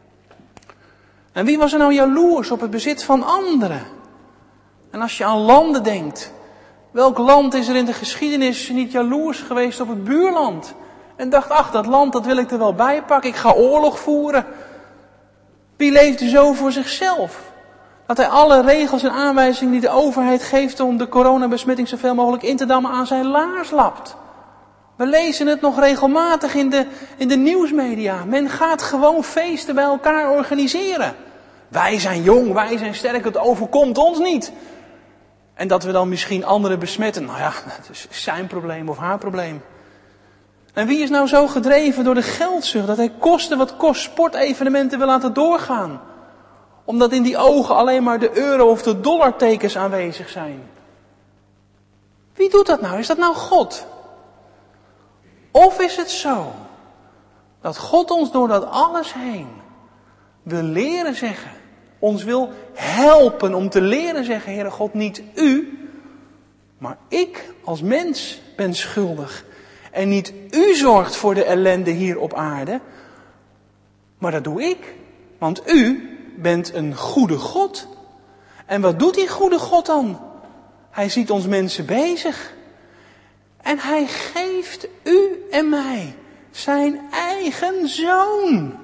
En wie was er nou jaloers op het bezit van anderen? En als je aan landen denkt, welk land is er in de geschiedenis niet jaloers geweest op het buurland? En dacht, ach, dat land, dat wil ik er wel bij pakken, ik ga oorlog voeren. Wie leefde zo voor zichzelf? Dat hij alle regels en aanwijzingen die de overheid geeft om de coronabesmetting zoveel mogelijk in te dammen aan zijn laars lapt. We lezen het nog regelmatig in de nieuwsmedia. Men gaat gewoon feesten bij elkaar organiseren. Wij zijn jong, wij zijn sterk, het overkomt ons niet. En dat we dan misschien anderen besmetten. Nou ja, dat is zijn probleem of haar probleem. En wie is nou zo gedreven door de geldzucht dat hij koste wat kost sportevenementen wil laten doorgaan? Omdat in die ogen alleen maar de euro of de dollartekens aanwezig zijn. Wie doet dat nou? Is dat nou God? Of is het zo dat God ons door dat alles heen wil leren zeggen, ons wil helpen om te leren zeggen, Heere God, niet u, maar ik als mens ben schuldig. En niet u zorgt voor de ellende hier op aarde, maar dat doe ik. Want u bent een goede God. En wat doet die goede God dan? Hij ziet ons mensen bezig. En hij geeft u en mij zijn eigen zoon.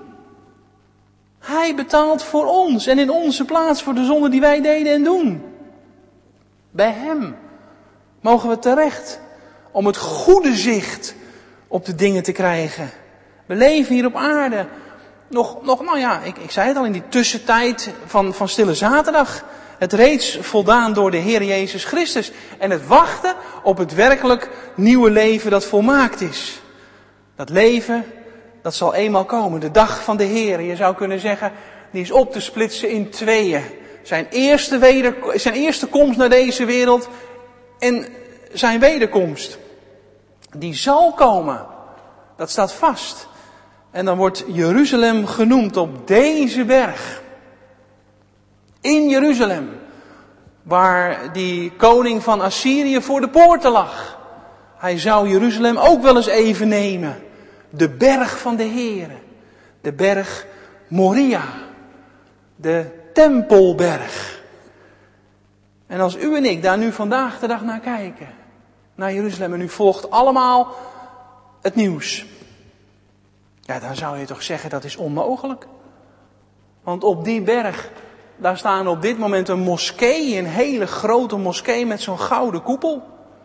Hij betaalt voor ons en in onze plaats voor de zonde die wij deden en doen. Bij hem mogen we terecht om het goede zicht op de dingen te krijgen. We leven hier op aarde nou ja, ik zei het al, in die tussentijd van Stille Zaterdag. Het reeds voldaan door de Heer Jezus Christus. En het wachten op het werkelijk nieuwe leven dat volmaakt is. Dat leven, dat zal eenmaal komen. De dag van de Heer, je zou kunnen zeggen, die is op te splitsen in tweeën. Zijn eerste komst naar deze wereld en zijn wederkomst. Die zal komen. Dat staat vast. En dan wordt Jeruzalem genoemd op deze berg. In Jeruzalem. Waar die koning van Assyrië voor de poorten lag. Hij zou Jeruzalem ook wel eens even nemen. De berg van de Heere. De berg Moria. De Tempelberg. En als u en ik daar nu vandaag de dag naar kijken. Naar Jeruzalem. En u volgt allemaal het nieuws. Ja, dan zou je toch zeggen dat is onmogelijk. Want op die berg, daar staan op dit moment een moskee, een hele grote moskee met zo'n gouden koepel.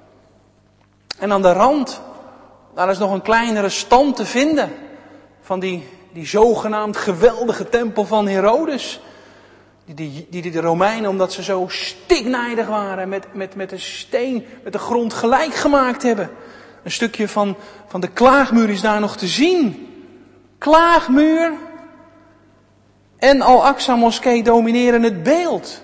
En aan de rand, daar is nog een kleinere stand te vinden van die zogenaamd geweldige tempel van Herodes. Die de Romeinen, omdat ze zo stiknijdig waren, met de steen, met de grond gelijk gemaakt hebben. Een stukje van de klaagmuur is daar nog te zien. Klaagmuur en Al-Aqsa moskee domineren het beeld.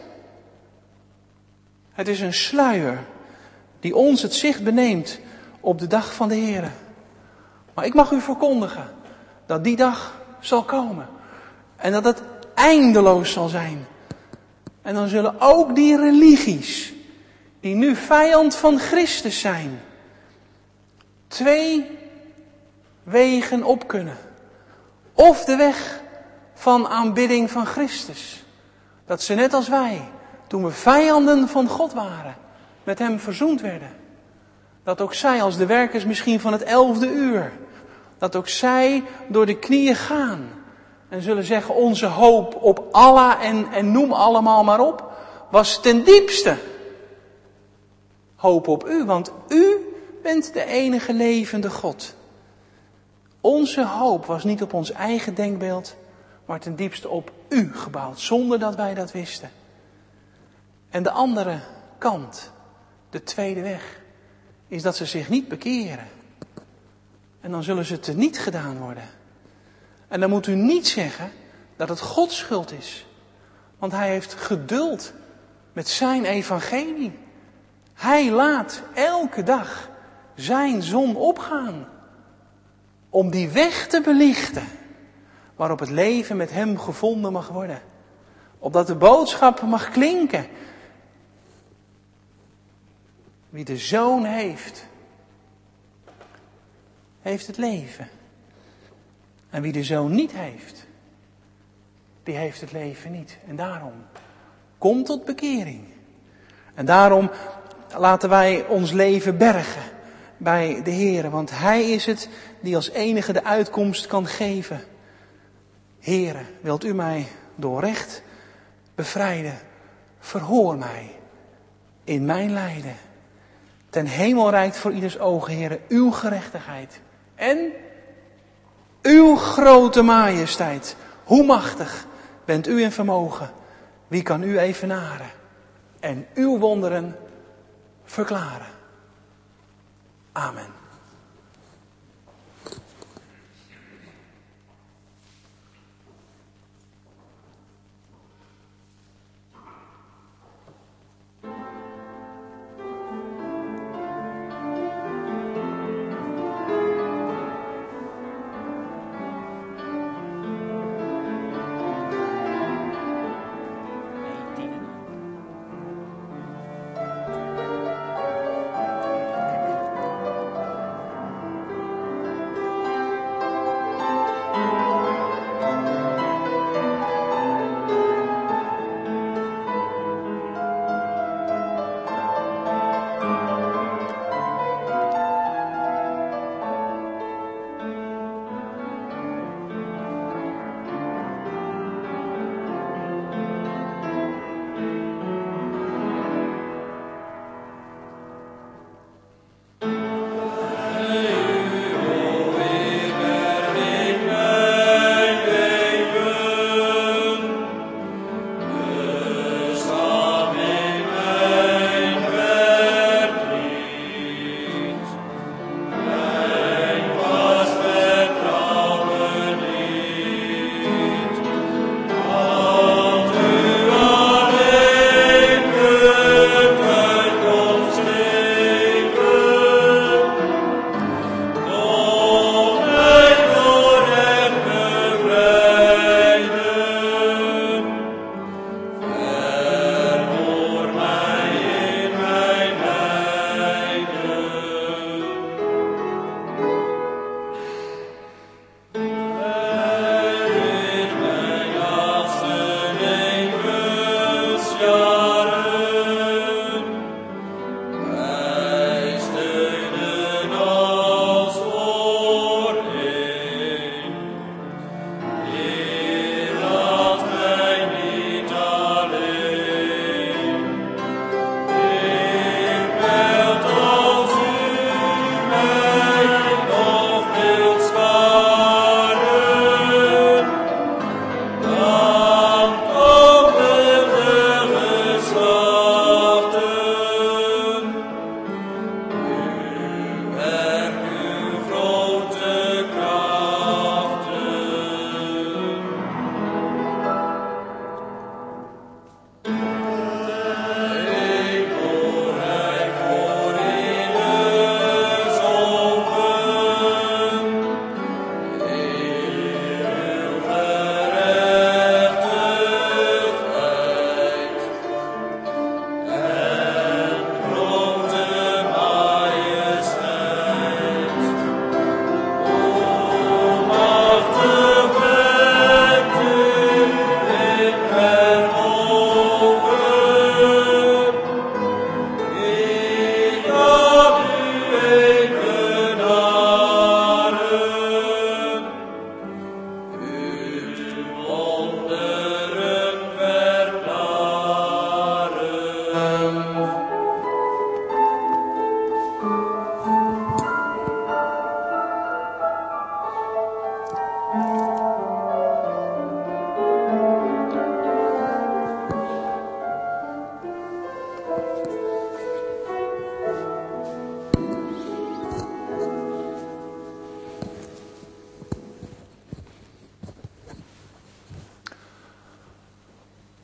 Het is een sluier die ons het zicht beneemt op de dag van de Heere. Maar ik mag u verkondigen dat die dag zal komen. En dat het eindeloos zal zijn. En dan zullen ook die religies, die nu vijand van Christus zijn, 2 wegen op kunnen. of de weg van aanbidding van Christus. Dat ze net als wij, toen we vijanden van God waren, met hem verzoend werden. Dat ook zij als de werkers misschien van het 11e uur, dat ook zij door de knieën gaan en zullen zeggen, onze hoop op Allah en noem allemaal maar op, was ten diepste hoop op u, want u bent de enige levende God. Onze hoop was niet op ons eigen denkbeeld, maar ten diepste op u gebouwd, zonder dat wij dat wisten. En de andere kant, de tweede weg, is dat ze zich niet bekeren. En dan zullen ze teniet gedaan worden. En dan moet u niet zeggen dat het Gods schuld is. Want hij heeft geduld met zijn evangelie. Hij laat elke dag zijn zon opgaan. Om die weg te belichten. Waarop het leven met hem gevonden mag worden. Opdat de boodschap mag klinken. Wie de zoon heeft, heeft het leven. En wie de zoon niet heeft, die heeft het leven niet. En daarom, kom tot bekering. En daarom laten wij ons leven bergen bij de Heere. Want Hij is het die als enige de uitkomst kan geven. Heere, wilt u mij door recht bevrijden? Verhoor mij in mijn lijden. Ten hemel reikt voor ieders ogen, Heere, uw gerechtigheid. En uw grote majesteit. Hoe machtig bent u in vermogen? Wie kan u evenaren? En uw wonderen verklaren. Amen.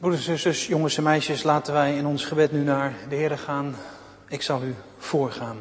Broeders en zusters, jongens en meisjes, laten wij in ons gebed nu naar de Heere gaan. Ik zal u voorgaan.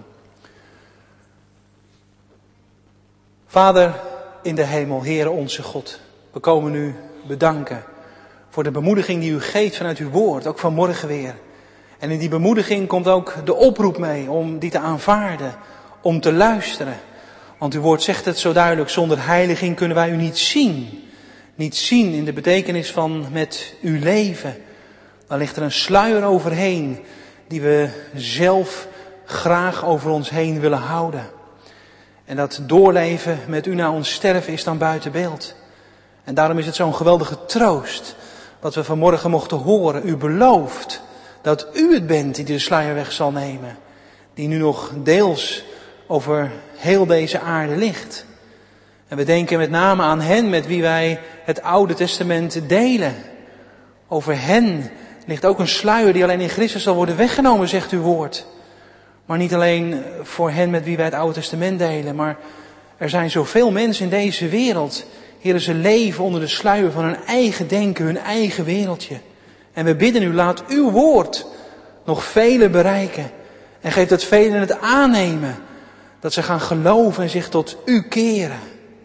Vader in de hemel, Heere onze God, we komen u bedanken voor de bemoediging die u geeft vanuit uw woord, ook vanmorgen weer. En in die bemoediging komt ook de oproep mee om die te aanvaarden, om te luisteren. Want uw woord zegt het zo duidelijk, zonder heiliging kunnen wij u niet zien. Niet zien in de betekenis van met uw leven. Dan ligt er een sluier overheen die we zelf graag over ons heen willen houden. En dat doorleven met u na ons sterven is dan buiten beeld. En daarom is het zo'n geweldige troost wat we vanmorgen mochten horen. U belooft dat u het bent die de sluier weg zal nemen. Die nu nog deels over heel deze aarde ligt. En we denken met name aan hen met wie wij het Oude Testament delen. Over hen ligt ook een sluier die alleen in Christus zal worden weggenomen, zegt uw woord. Maar niet alleen voor hen met wie wij het Oude Testament delen, maar er zijn zoveel mensen in deze wereld. Heere, ze leven onder de sluier van hun eigen denken, hun eigen wereldje. En we bidden u, laat uw woord nog velen bereiken. En geef dat velen het aannemen, dat ze gaan geloven en zich tot u keren.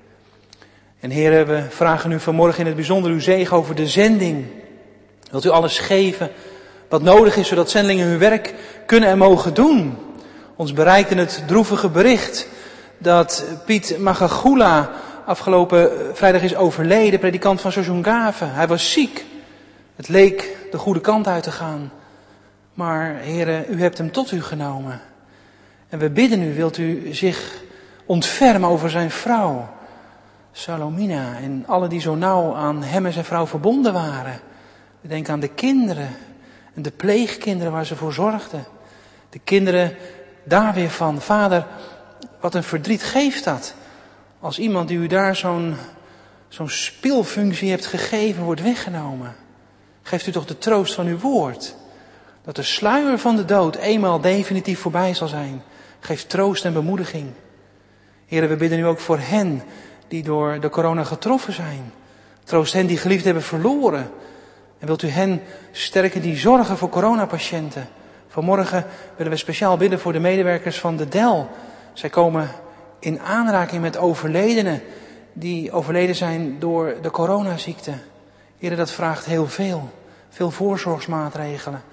En Heere, we vragen u vanmorgen in het bijzonder uw zegen over de zending. Wilt u alles geven wat nodig is, zodat zendelingen hun werk kunnen en mogen doen. Ons bereikte het droevige bericht dat Piet Magagula afgelopen vrijdag is overleden, predikant van Sosjongave. Hij was ziek. Het leek de goede kant uit te gaan. Maar Heere, u hebt hem tot u genomen. En we bidden u, wilt u zich ontfermen over zijn vrouw, Salomina, en alle die zo nauw aan hem en zijn vrouw verbonden waren. We denken aan de kinderen en de pleegkinderen waar ze voor zorgden. De kinderen daar weer van. Vader, wat een verdriet geeft dat. Als iemand die u daar zo'n speelfunctie hebt gegeven wordt weggenomen. Geeft u toch de troost van uw woord. Dat de sluier van de dood eenmaal definitief voorbij zal zijn. Geef troost en bemoediging. Heren, we bidden u ook voor hen die door de corona getroffen zijn. Troost hen die geliefd hebben verloren. En wilt u hen sterken die zorgen voor coronapatiënten. Vanmorgen willen we speciaal bidden voor de medewerkers van de DEL. Zij komen in aanraking met overledenen die overleden zijn door de coronaziekte. Heren, dat vraagt heel veel. Veel voorzorgsmaatregelen.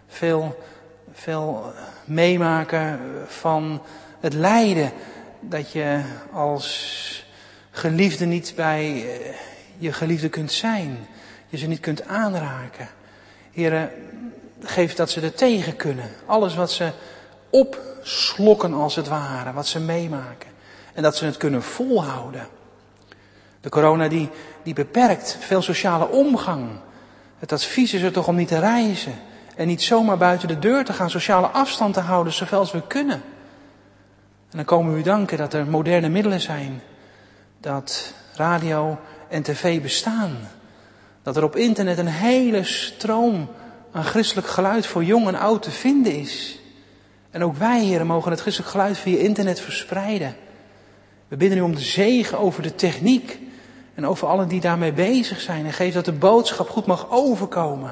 Veel meemaken van het lijden dat je als geliefde niet bij je geliefde kunt zijn. Je ze niet kunt aanraken. Heren, geef dat ze er tegen kunnen. Alles wat ze opslokken als het ware, wat ze meemaken. En dat ze het kunnen volhouden. De corona die beperkt veel sociale omgang. Het advies is er toch om niet te reizen. En niet zomaar buiten de deur te gaan, sociale afstand te houden zoveel als we kunnen. En dan komen we u danken dat er moderne middelen zijn. Dat radio en tv bestaan. Dat er op internet een hele stroom aan christelijk geluid voor jong en oud te vinden is. En ook wij, heren, mogen het christelijk geluid via internet verspreiden. We bidden u om de zegen over de techniek en over allen die daarmee bezig zijn. En geef dat de boodschap goed mag overkomen.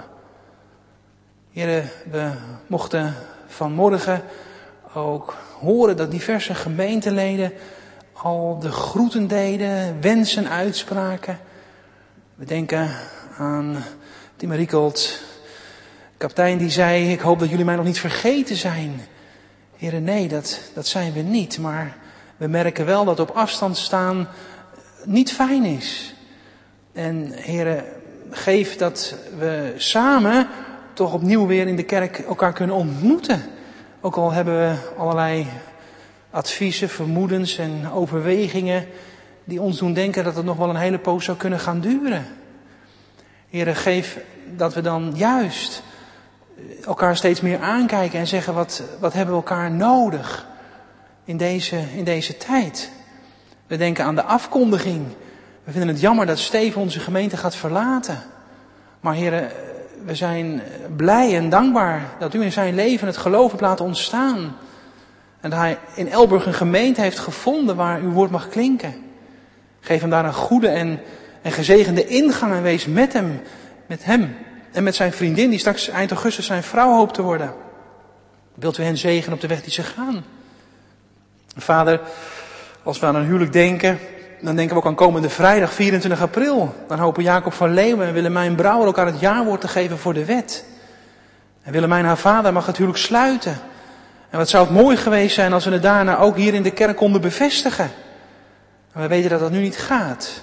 Heren, we mochten vanmorgen ook horen dat diverse gemeenteleden al de groeten deden, wensen uitspraken. We denken aan Tim Riekold, kapitein, die zei: ik hoop dat jullie mij nog niet vergeten zijn. Heren, nee, dat zijn we niet. Maar we merken wel dat op afstand staan niet fijn is. En heren, geef dat we samen toch opnieuw weer in de kerk elkaar kunnen ontmoeten. Ook al hebben we allerlei adviezen, vermoedens en overwegingen die ons doen denken dat het nog wel een hele poos zou kunnen gaan duren. Heren, geef dat we dan juist elkaar steeds meer aankijken en zeggen wat hebben we elkaar nodig in deze tijd. We denken aan de afkondiging. We vinden het jammer dat Steven onze gemeente gaat verlaten. Maar heren, we zijn blij en dankbaar dat u in zijn leven het geloof hebt laten ontstaan. En dat hij in Elburg een gemeente heeft gevonden waar uw woord mag klinken. Geef hem daar een goede en gezegende ingang en wees met hem en met zijn vriendin die straks eind augustus zijn vrouw hoopt te worden. Wilt u hen zegenen op de weg die ze gaan? Vader, als we aan een huwelijk denken, dan denken we ook aan komende vrijdag 24 april. Dan hopen Jacob van Leeuwen en Willemijn Brouwer elkaar het jaarwoord te geven voor de wet. En Willemijn, haar vader, mag het huwelijk sluiten. En wat zou het mooi geweest zijn als we het daarna ook hier in de kerk konden bevestigen. Maar we weten dat dat nu niet gaat.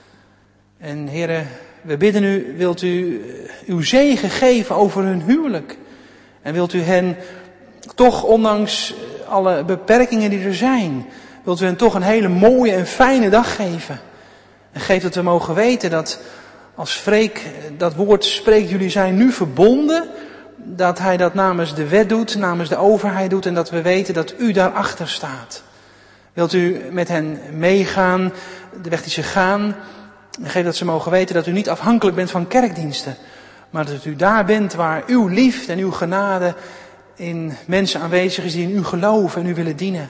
En heren, we bidden u, wilt u uw zegen geven over hun huwelijk. En wilt u hen toch, ondanks alle beperkingen die er zijn, wilt u hen toch een hele mooie en fijne dag geven. En geef dat we mogen weten dat als Freek dat woord spreekt, jullie zijn nu verbonden, dat hij dat namens de wet doet, namens de overheid doet en dat we weten dat u daarachter staat. Wilt u met hen meegaan, de weg die ze gaan, en geef dat ze mogen weten dat u niet afhankelijk bent van kerkdiensten, maar dat u daar bent waar uw liefde en uw genade in mensen aanwezig is die in u geloven en u willen dienen.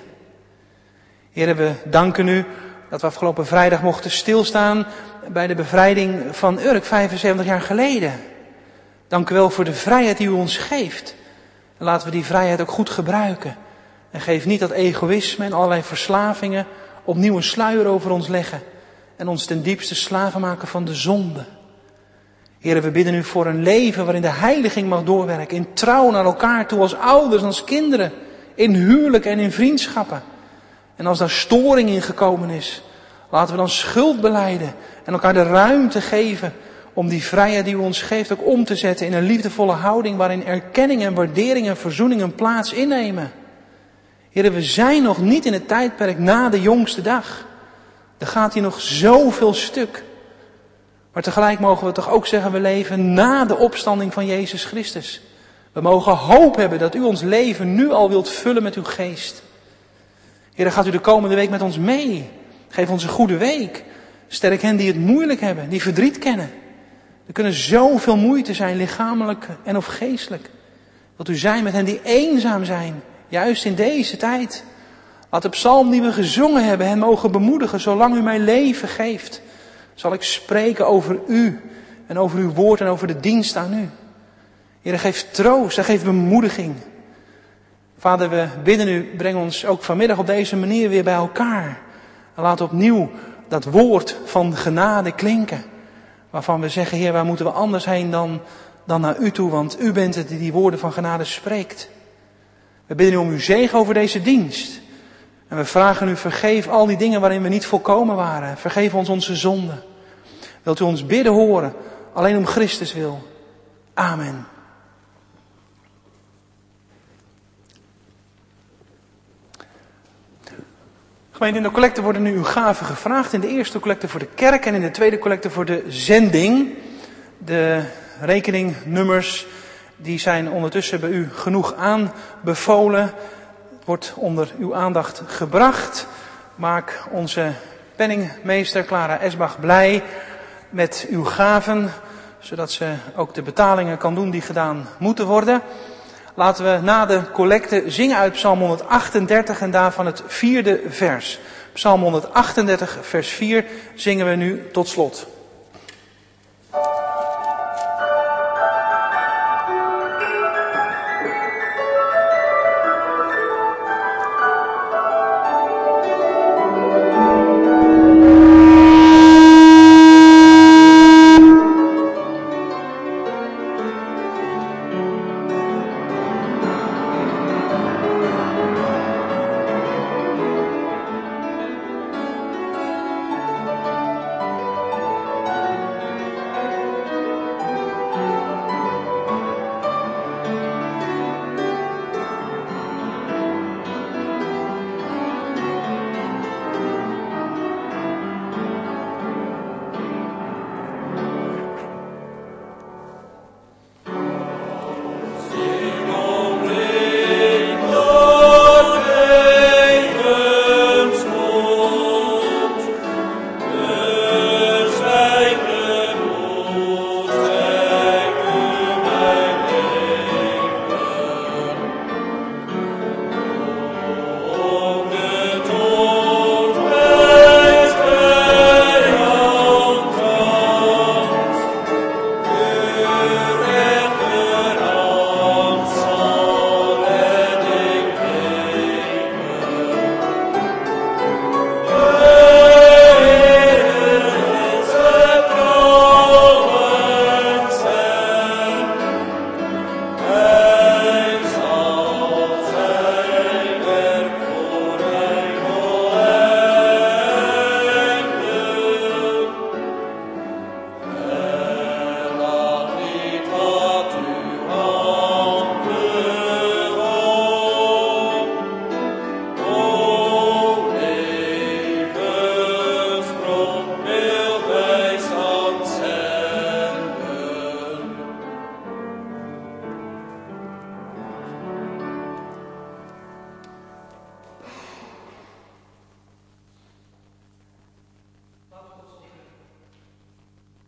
Heren, we danken u dat we afgelopen vrijdag mochten stilstaan bij de bevrijding van Urk 75 jaar geleden. Dank u wel voor de vrijheid die u ons geeft. En laten we die vrijheid ook goed gebruiken. En geef niet dat egoïsme en allerlei verslavingen opnieuw een sluier over ons leggen. En ons ten diepste slaven maken van de zonde. Heren, we bidden u voor een leven waarin de heiliging mag doorwerken. In trouw naar elkaar toe als ouders en als kinderen. In huwelijk en in vriendschappen. En als daar storing in gekomen is, laten we dan schuld belijden. En elkaar de ruimte geven om die vrijheid die u ons geeft ook om te zetten in een liefdevolle houding waarin erkenning en waardering en verzoening een plaats innemen. Heren, we zijn nog niet in het tijdperk na de jongste dag. Er gaat hier nog zoveel stuk. Maar tegelijk mogen we toch ook zeggen, we leven na de opstanding van Jezus Christus. We mogen hoop hebben dat u ons leven nu al wilt vullen met uw geest. Heer, gaat u de komende week met ons mee. Geef ons een goede week. Sterk hen die het moeilijk hebben, die verdriet kennen. Er kunnen zoveel moeite zijn, lichamelijk en of geestelijk. Dat u zijn met hen die eenzaam zijn, juist in deze tijd. Laat de psalm die we gezongen hebben hen mogen bemoedigen. Zolang u mij leven geeft, zal ik spreken over u en over uw woord en over de dienst aan u. Heer, geef troost en geef bemoediging. Vader, we bidden u, breng ons ook vanmiddag op deze manier weer bij elkaar. En laat opnieuw dat woord van genade klinken. Waarvan we zeggen, Heer, waar moeten we anders heen dan naar u toe? Want u bent het die die woorden van genade spreekt. We bidden u om uw zegen over deze dienst. En we vragen u, vergeef al die dingen waarin we niet volkomen waren. Vergeef ons onze zonden. Wilt u ons bidden horen, alleen om Christus wil. Amen. Gemeente, in de collecte worden nu uw gaven gevraagd. In de eerste collecte voor de kerk en in de tweede collecte voor de zending. De rekeningnummers die zijn ondertussen bij u genoeg aanbevolen. Het wordt onder uw aandacht gebracht. Maak onze penningmeester Clara Esbach blij met uw gaven, zodat ze ook de betalingen kan doen die gedaan moeten worden. Laten we na de collecte zingen uit Psalm 138 en daarvan het 4e vers. Psalm 138 vers 4 zingen we nu tot slot.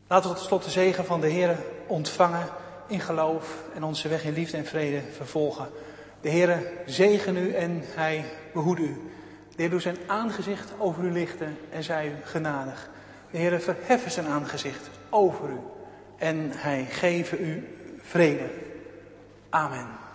Laten we tot slot de zegen van de Heer ontvangen in geloof en onze weg in liefde en vrede vervolgen. De Heer zegen u en hij behoede u. De Heer doet zijn aangezicht over u lichten en zij u genadig. De Heer verheffen zijn aangezicht over u en hij geven u vrede. Amen.